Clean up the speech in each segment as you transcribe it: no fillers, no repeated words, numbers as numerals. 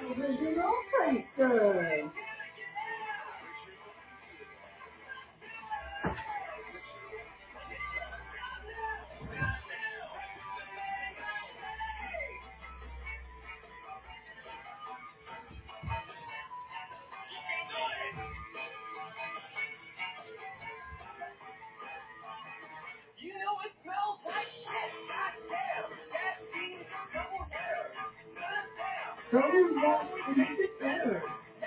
Original Prankster. Brothers walk into the air.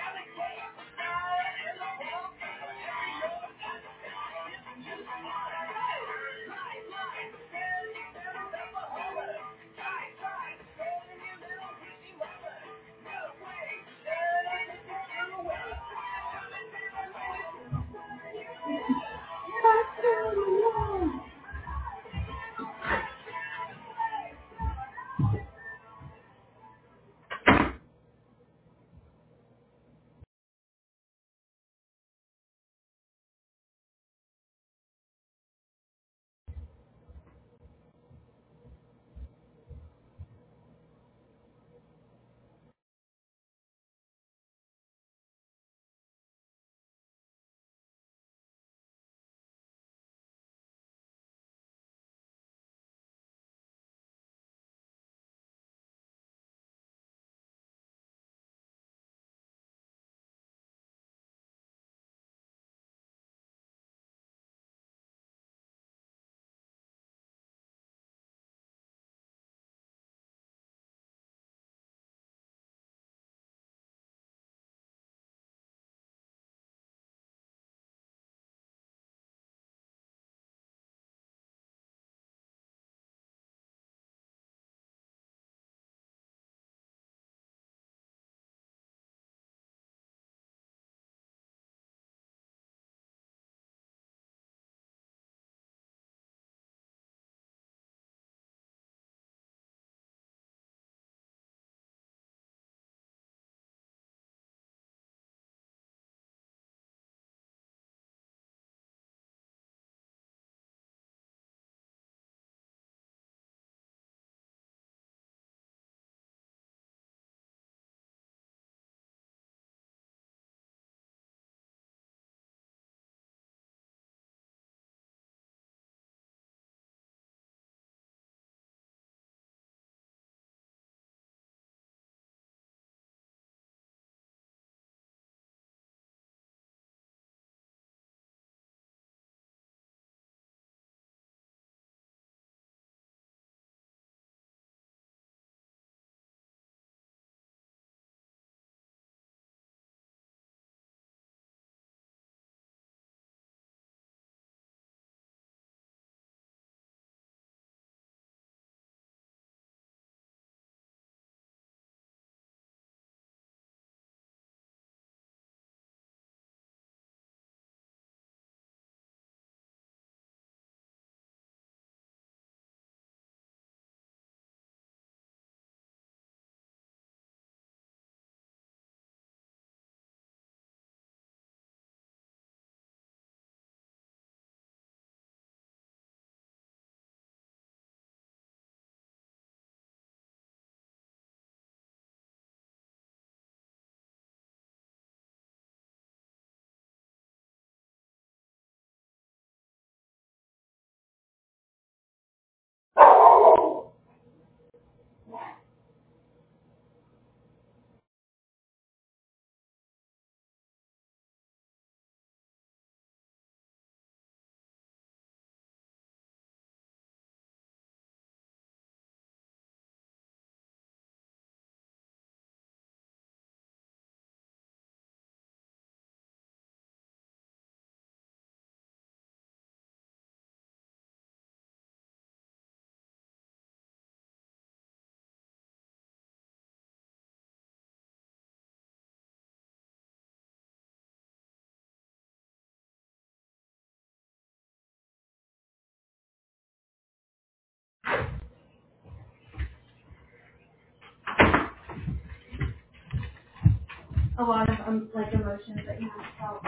A lot of like emotions that you have felt.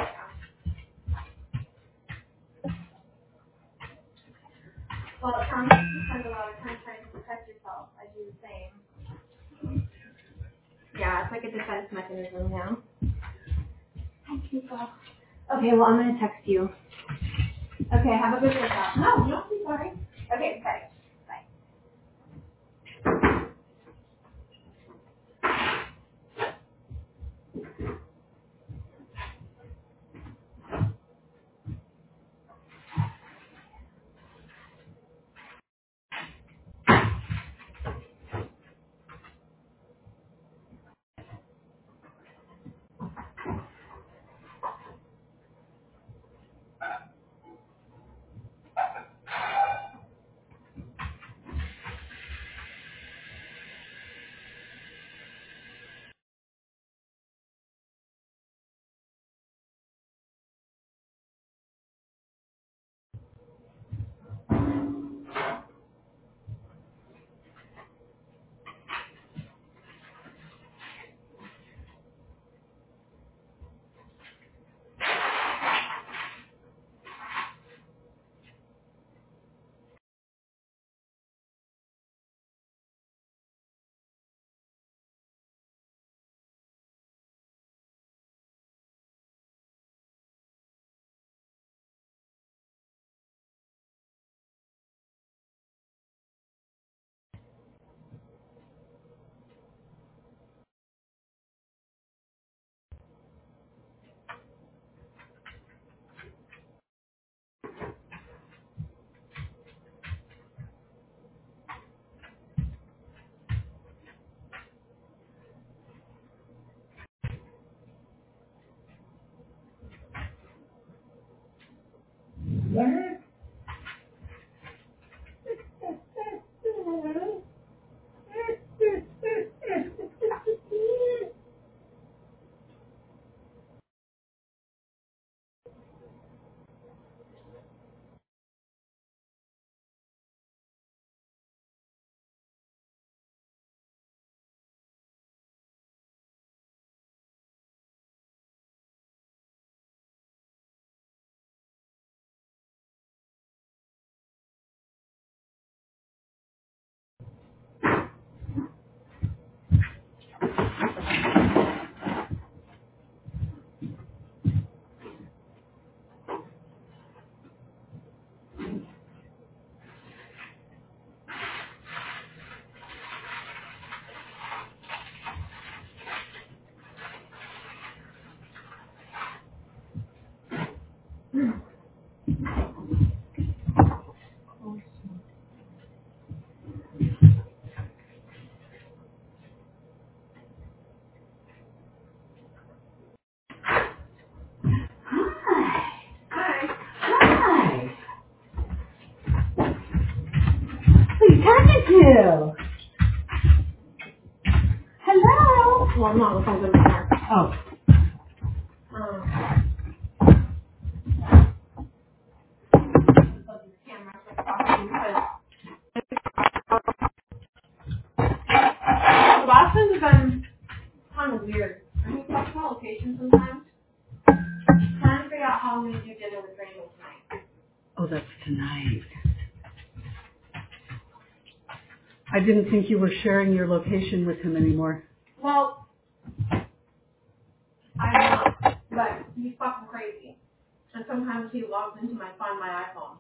Well, it sounds like you spend a lot of time trying to protect yourself. I do the same. Yeah, that's like a defense mechanism now. Hi, people. Okay, well, I'm going to text you. Okay, have a good workout. No, don't be sorry. Okay, bye. Bye. Hi. Hi. Who are you talking to? Hello? Well, I'm not on the phone anymore. Oh. Plug this camera so it's talking because Boston's been kind of weird. I mean, talk about location sometimes. Trying to figure out how I'm going to do dinner with Randall tonight. Oh, that's tonight. I didn't think you were sharing your location with him anymore. Well, I'm not, but he's fucking crazy. And sometimes he logs into Find My iPhone.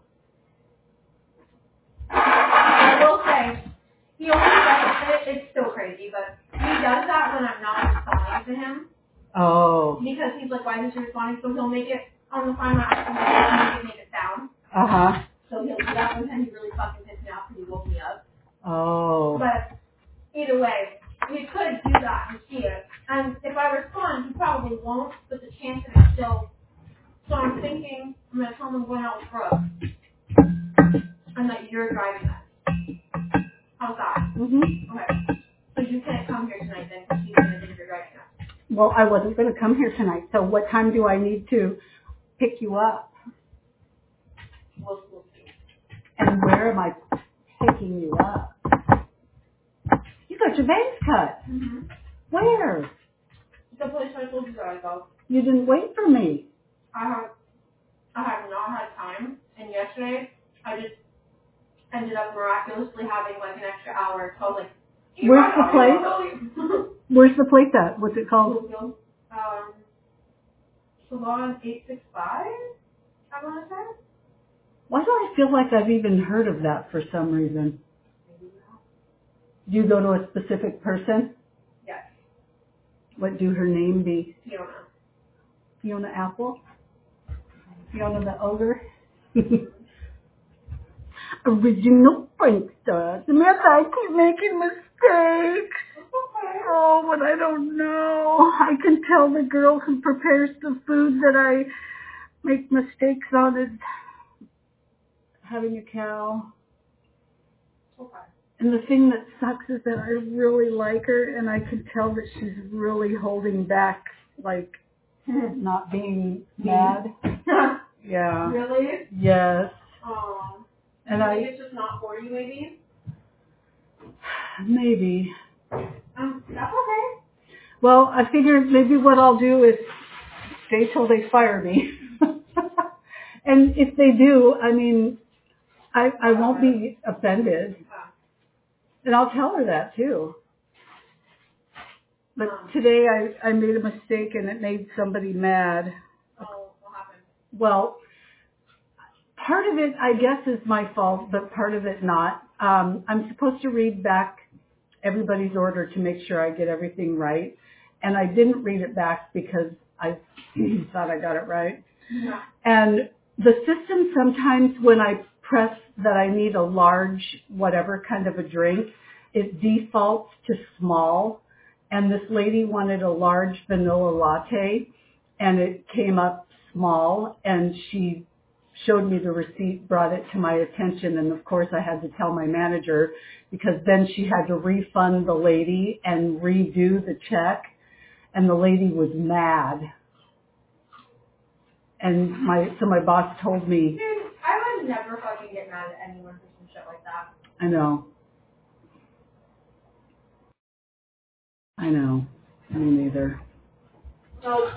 I will say, he only does it, it's still crazy, but he does that when I'm not responding to him. Oh. Because he's like, why isn't she responding? So he'll make it on the Find My iPhone, make it sound. Uh-huh. So he'll do that one time he really fucking pissed me off because he woke me up. Oh. But either way, we could do that and see it. And if I respond, he probably won't, but the chance is still. So I'm thinking, I'm going to tell him I'm going out with Brooke. And that you're driving us. How's that? Mm-hmm. Okay. So you can't come here tonight then because he's going to think you're driving us. Well, I wasn't going to come here tonight, so what time do I need to pick you up? We'll see. And where am I picking you up? You got your veins cut. Mm-hmm. Where? The place I told you that I go. You didn't wait for me. I have not had time, and yesterday I just ended up miraculously having like an extra hour. So I was like, Where's the place? Where's the place at? What's it called? Bluefield. Salon 865, I want to say. Why do I feel like I've even heard of that for some reason? Do you go to a specific person? Yes. What do her name be? Fiona. Fiona Apple? Fiona the ogre? Original prankster. Samantha, I keep making mistakes. Oh, but I don't know. I can tell the girl who prepares the food that I make mistakes on is having a cow. Okay. And the thing that sucks is that I really like her, and I can tell that she's really holding back, like, not being mad. Yeah. Really? Yes. Oh. And I think it's just not for you, maybe? Maybe. That's okay. Well, I figured maybe what I'll do is stay till they fire me. And if they do, I mean, I won't be offended. And I'll tell her that too. But today I made a mistake and it made somebody mad. Oh, what happened? Well, part of it, I guess, is my fault, but part of it not. I'm supposed to read back everybody's order to make sure I get everything right. And I didn't read it back because I thought I got it right. Yeah. And the system sometimes when I press that I need a large whatever kind of a drink, it defaults to small. And this lady wanted a large vanilla latte and it came up small, and she showed me the receipt, brought it to my attention, and of course I had to tell my manager because then she had to refund the lady and redo the check, and the lady was mad. And so my boss told me, Dude, I would never fucking get mad at anyone for some shit like that. I know. Me neither. So,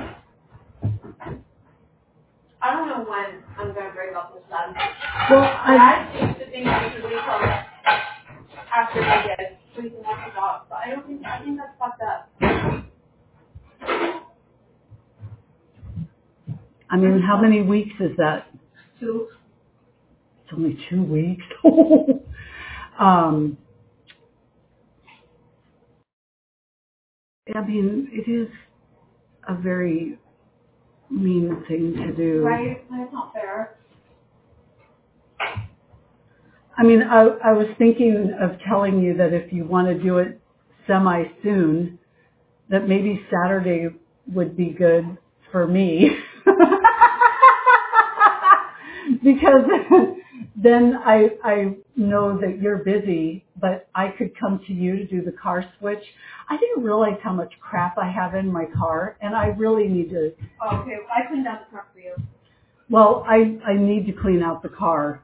I don't know when I'm going to break up with them. Well, I used to think we should wait till after Vegas so we can watch the dog, but I think that's fucked up. I mean, how many weeks is that? 2. It's only 2 weeks. I mean, it is a very mean thing to do. Right? That's not fair. I mean, I was thinking of telling you that if you want to do it semi-soon, that maybe Saturday would be good for me. Because then I know that you're busy, but I could come to you to do the car switch. I didn't realize how much crap I have in my car, and I really need to. Oh, okay, I cleaned out the car for you. Well, I need to clean out the car.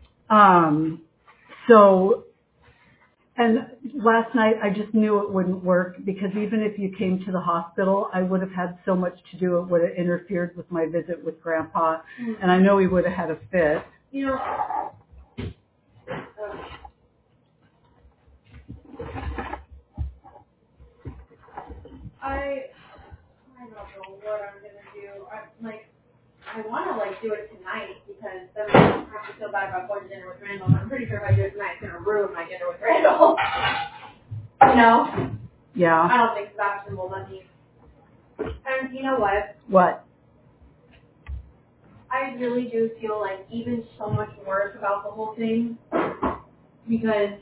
So, and last night I just knew it wouldn't work because even if you came to the hospital, I would have had so much to do. It would have interfered with my visit with Grandpa, and I know he would have had a fit. You know, I don't know what I'm gonna do. I want to do it tonight because then I don't have to feel bad about going to dinner with Randall. I'm pretty sure if I do it tonight, it's gonna ruin my dinner with Randall. You know? Yeah. I don't think Sebastian will let me. And you know what? What? I really do feel even so much worse about the whole thing because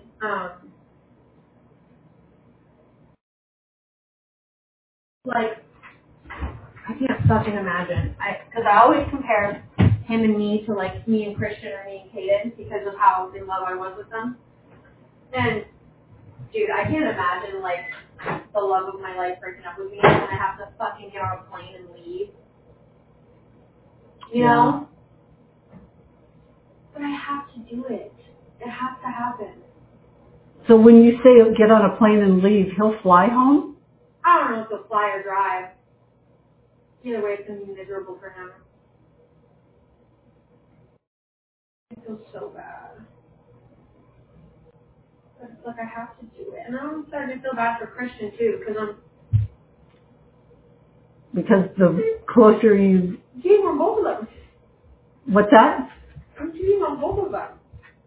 I can't fucking imagine. Because I always compare him and me to me and Christian or me and Kaden because of how in love I was with them. And dude, I can't imagine the love of my life breaking up with me and I have to fucking get on a plane and leave. You know? But I have to do it. It has to happen. So when you say get on a plane and leave, he'll fly home? I don't know if he'll fly or drive. Either way, it's going to be miserable for him. I feel so bad. like I have to do it. And I'm starting to feel bad for Christian too, Because the closer you... cheating on both of them. What's that? I'm cheating on both of them.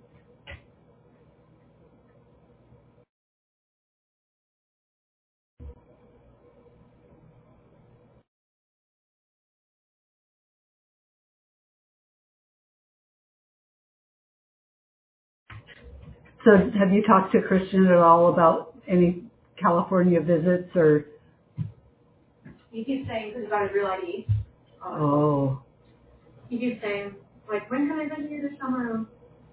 So have you talked to Christian at all about any California visits or... He keeps saying, because he's got his real ID. Oh. He keeps saying, like, when can I visit you this summer?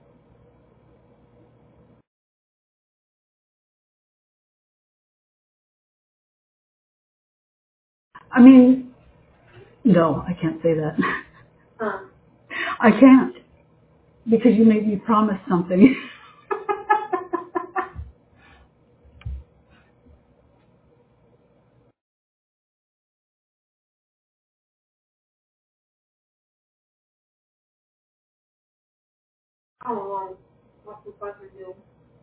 I mean, no, I can't say that. Huh. I can't. Because you made me promise something. I don't know what the fuck we do.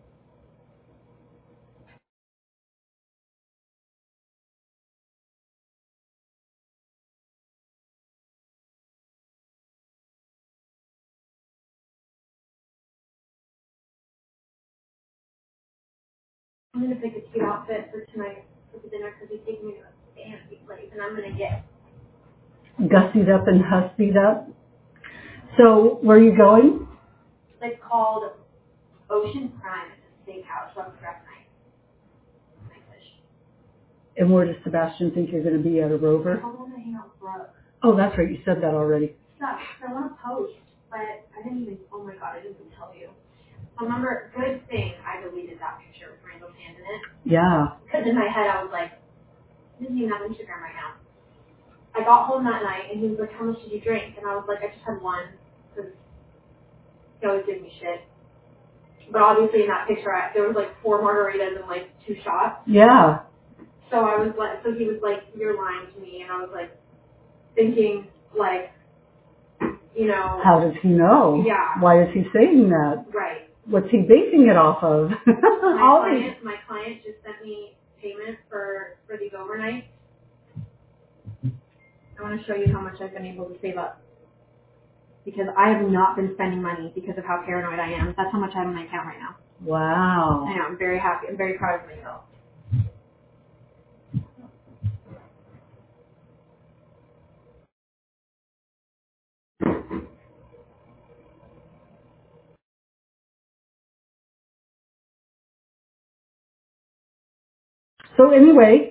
I'm going to pick a cute outfit for tonight for the dinner because he's taking me to a fancy place, and I'm going to get... Gussied up and huskied up. So, where are you going? It's called Ocean Prime. It's a steakhouse. Love dress night. Nice fish. And where does Sebastian think you're going to be at a Rover? I want to hang out with Brooke. Oh, that's right. You said that already. Stuff. I want to post, but I didn't even... Oh my god, I didn't even tell you. Remember, good thing I deleted that picture with Randall's hand in it. Yeah. Because in my head I was like, he doesn't even have Instagram right now. I got home that night and he was like, how much did you drink? And I was like, I just had one. Because he always gives me shit. But obviously in that picture, there was like 4 margaritas and like 2 shots. Yeah. So I was like, so he was like, you're lying to me. And I was like, thinking like, you know. How does he know? Yeah. Why is he saying that? Right. What's he basing it off of? My client just sent me payment for these overnights. I want to show you how much I've been able to save up. Because I have not been spending money because of how paranoid I am. That's how much I have in my account right now. Wow. I know, I'm very happy. I'm very proud of myself. So anyway,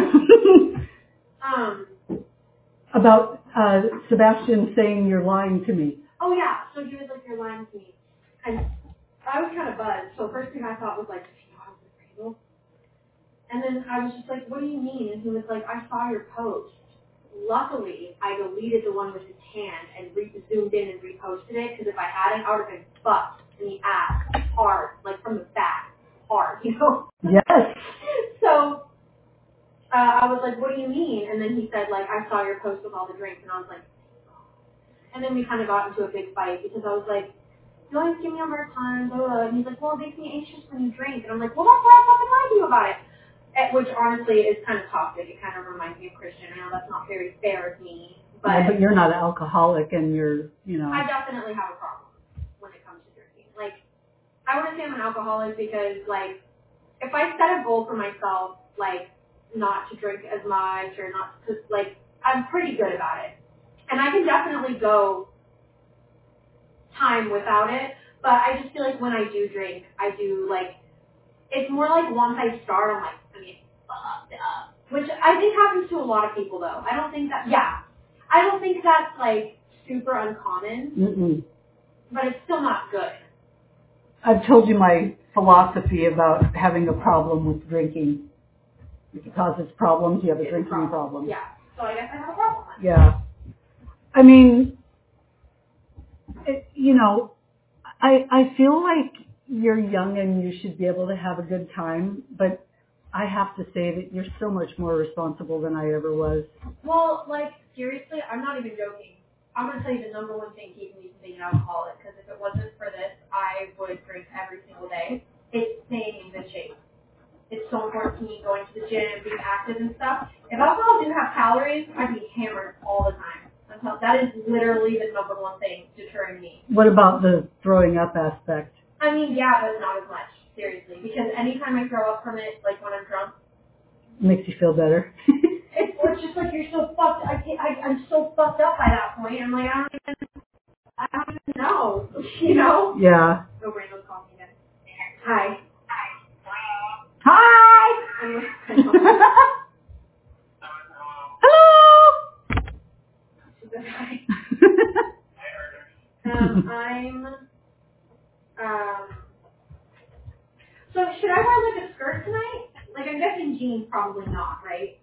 Um, about Sebastian saying you're lying to me. oh yeah, so he was like, you're lying to me. And I was kind of buzzed. So first thing I thought was like, you know, I was with Randall. And then I was just like, what do you mean? And he was like, I saw your post. Luckily, I deleted the one with his hand and zoomed in and reposted it, because if I hadn't, I would have been fucked in the ass hard, like from the back, hard, you know? Yes. So I was like, what do you mean? And then he said, like, I saw your post with all the drinks, and I was like, and then we kind of got into a big fight, because I was like, you always give me a hard time, blah, blah, blah. And he's like, well, it makes me anxious when you drink. And I'm like, well, that's why I fucking lied to you about it. Which honestly is kind of toxic. It kind of reminds me of Christian. I know that's not very fair of me, but, Yeah, but you're not an alcoholic, and you're, you know. I definitely have a problem when it comes to drinking. Like, I wouldn't say I'm an alcoholic because, like, if I set a goal for myself, like, not to drink as much or not to, like, I'm pretty good about it. And I can definitely go time without it, but I just feel like when I do drink, I do, like, it's more like once I start, I'm like, I mean, which I think happens to a lot of people, though. I don't think that's, like, super uncommon, Mm-mm. but it's still not good. I've told you my philosophy about having a problem with drinking. If it causes problems, you have a drinking problem. Yeah, so I guess I have a problem with it. Yeah. I mean, you know, I feel like you're young and you should be able to have a good time, but I have to say that you're so much more responsible than I ever was. Well, like, seriously, I'm not even joking. I'm going to tell you the number one thing keeping me from being an alcoholic, because if it wasn't for this, I would drink every single day. it's staying in good shape. It's so important to me going to the gym, being active and stuff. If alcohol didn't have calories, I'd be hammered all the time. That is literally the number one thing deterring me. What about the throwing up aspect? I mean, yeah, but not as much, seriously. Because anytime I throw up from it, like when I'm drunk, Makes you feel better. it's just like you're so fucked. I'm so fucked up by that point. I'm like, I don't even know, you know? Yeah. Oh, Randall's calling me again. Hi. Hi! Hello! She said hi. So should I wear like a skirt tonight? Like I'm guessing jeans, probably not, right?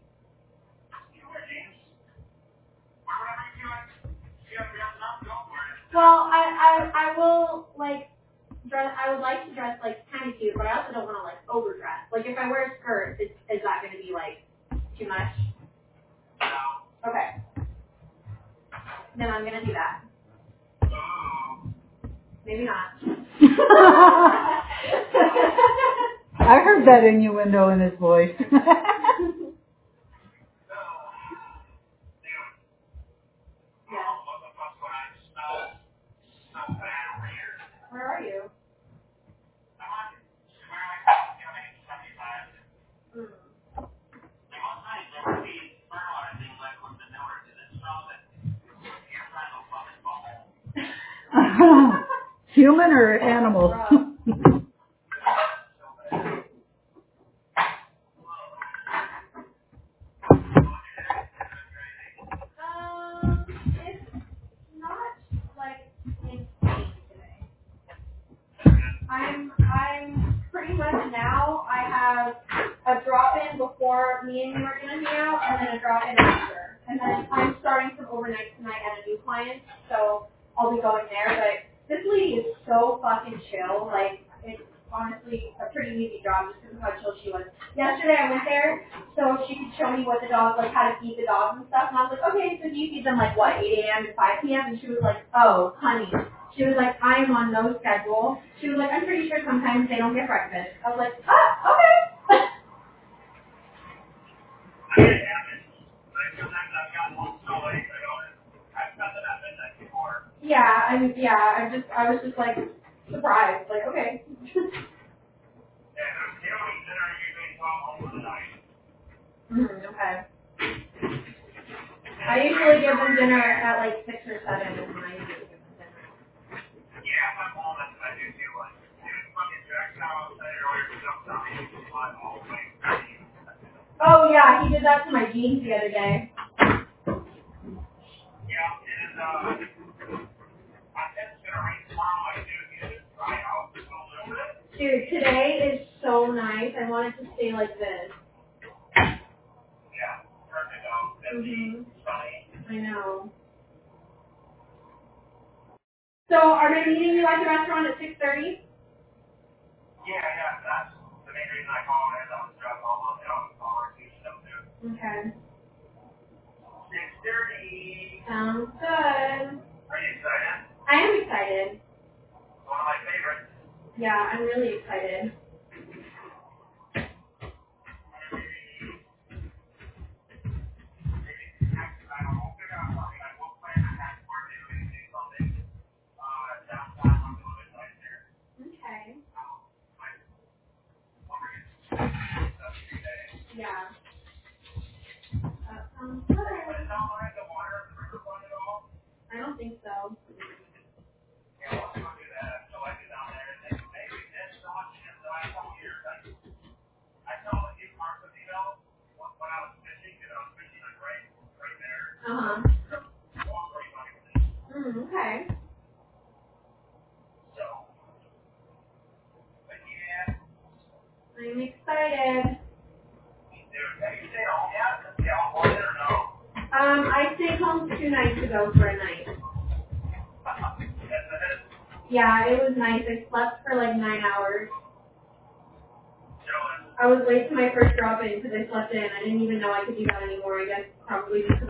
Well, I will like dress. I would like to dress like kind of cute, but I also don't want to like overdress. Like if I wear a skirt, is that going to be like too much? Okay, then I'm gonna do that. Maybe not. I heard that innuendo in his voice. Where are you? Human or animal? It's not like insane today. I'm pretty much now. I have a drop in before me and you are gonna hang out, and then a drop in after. And then I'm starting some overnight tonight at a new client, so I'll be going there. But this lady is so fucking chill. Like it's honestly a pretty easy job just because of how chill she was. Yesterday I went there so she could show me what the dogs, like how to feed the dogs and stuff. And I was like, okay, so do you feed them like what, 8 a.m. to 5 p.m.? And she was like, oh, honey. She was like, I am on no schedule. She was like, I'm pretty sure sometimes they don't get breakfast. I was like, ah, okay. I was just like surprised. Like, okay. Okay. I usually give them dinner at like 6 or 7 is when I usually give them dinner. Oh yeah, he did that to my jeans the other day. Dude, today is so nice. I want it to stay like this. Mm-hmm. I know. So are they meeting you at the restaurant at 6:30? Okay. Sounds good. I am excited. Yeah, I'm really excited. Okay. Yeah. That sounds good. I don't think so. Uh-huh. Okay. I'm excited. I stayed home 2 nights ago for a night. Yeah, it was nice. I slept for like 9 hours. I was late to my first drop-in because I slept in. I didn't even know I could do that anymore. I guess probably because